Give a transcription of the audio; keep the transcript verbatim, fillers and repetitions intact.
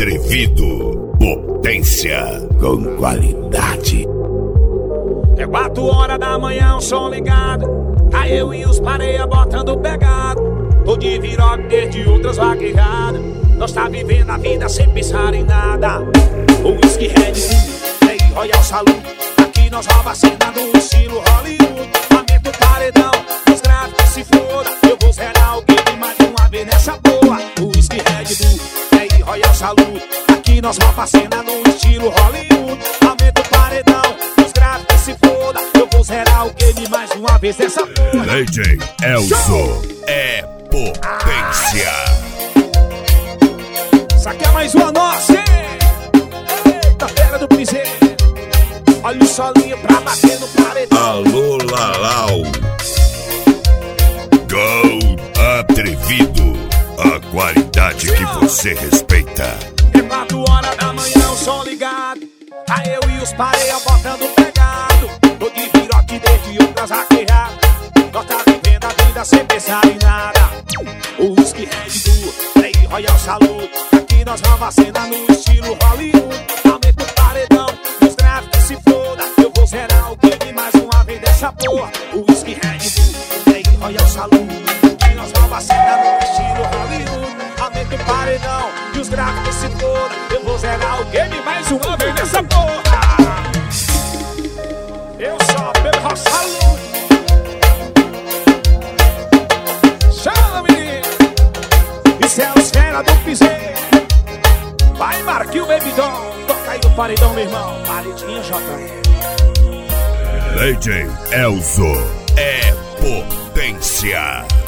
Atrevido, potência com qualidade. É quatro horas da manhã, o som ligado. Tá eu e os pareia botando pegado. Tô de virote desde outras vaquejadas. Nós tá vivendo a vida sem pensar em nada. O whisky Red Bull, Play Royal Saloon. Aqui nós rouba a cena no estilo Hollywood. Aumenta o paredão, os gráficos se foda. Eu vou zerar o game mais uma vez nessa boa. O whisky Red Bull, Play Royal Saloon. Aqui nós rouba a cena no estilo Hollywood. Aumenta o paredão, os gráficos se foda. Eu vou zerar o game mais uma vez nessa boa. D J Elzo é potência. Isso aqui é mais uma nossa, hein? Eita, fera do piseiro. Olha o solinho pra bater no paredão. Alô, Lalau. Gold Atrevido, a qualidade que você respeita. É quatro horas da manhã, o som ligado. Tá eu e os pareia botando pegado. Tô de virote desde outras vaquejadas. Nós tá vivendo a vida sem pensar em nada. O whisky Red Bull, Play Royal Saloon. Aqui nós vamos a cena no estilo Hollywood. Aumenta o paredão, os gráficos se foda. Eu vou zerar o game mais uma vez dessa porra. O whisky Red Bull, Play Royal Saloon. Aqui nós vamos a cena no estilo Hollywood. Aumenta o paredão e os gráficos se foda. Eu vou zerar o game mais uma vez dessa porra. Eu sou pelo Royal Saloon. Chama, menino. Isso é os fera do piseiro. Vai, Marquinhos Bebidão. Toca aí no paredão, meu irmão. Paredinha, J R. D J Elzo é potência.